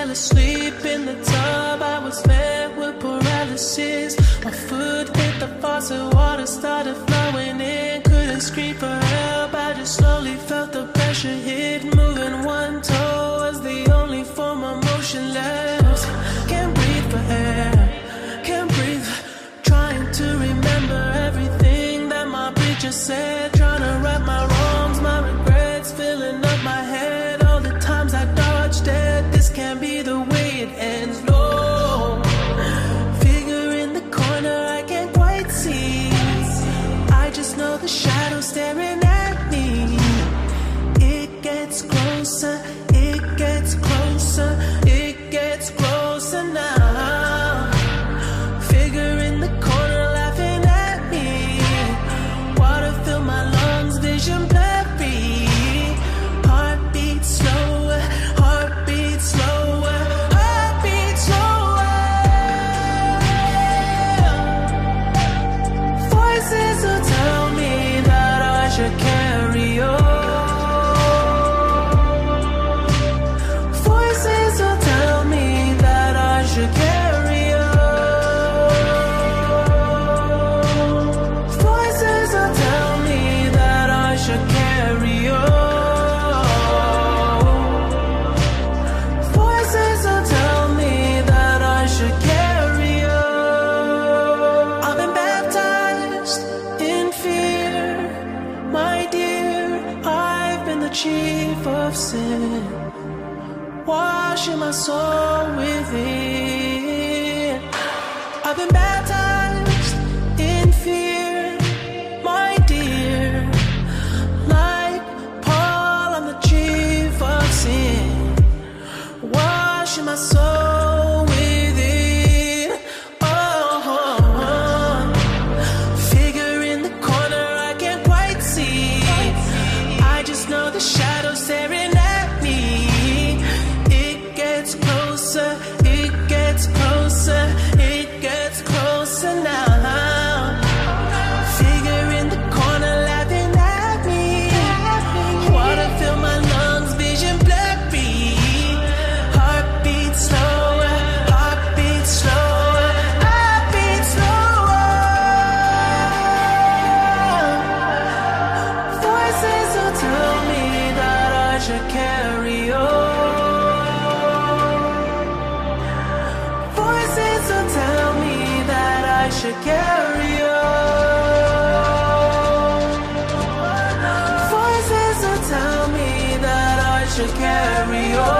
fell asleep in the tub. I was met with paralysis. My foot hit the faucet, water started flowing in. Couldn't scream for help, I just slowly felt the pressure hit. Moving one toe was the only form of motion left. Can't breathe for air, can't breathe. Trying to remember everything that my preacher said. Trying to right my wrongs, my regrets filling up my head. All the times I dodged it, this can't be the way it ends. No, figure in the corner I can't quite see. I just know the shadow staring at me. It gets closer, it gets closer, it gets closer now. Figure in the corner laughing at me. Water fill my lungs, vision blurry. Heartbeat slower, heartbeat slower, heartbeat slower. Voices will tell me that I should carry on. Voices will tell me that I should carry on. Voices will tell me that I should carry on. Voices will tell me that I should carry on. I've been baptized in fear, my dear. I've been the chief of sin, washing my soul within. I've been baptized in fear, my dear. Like Paul, I'm the chief of sin, washing my soul within. Oh, figure in the corner I can't quite see. I just know the shadow staring at me. It gets closer, it gets closer, it gets closer now. Figure in the corner laughing at me. Water fill my lungs, vision blurry. Heartbeat slower, heartbeat slower, heartbeat slower. Voices will tell me that I should carry on. Voices will tell me that I should carry on. Voices will tell me that I should carry on.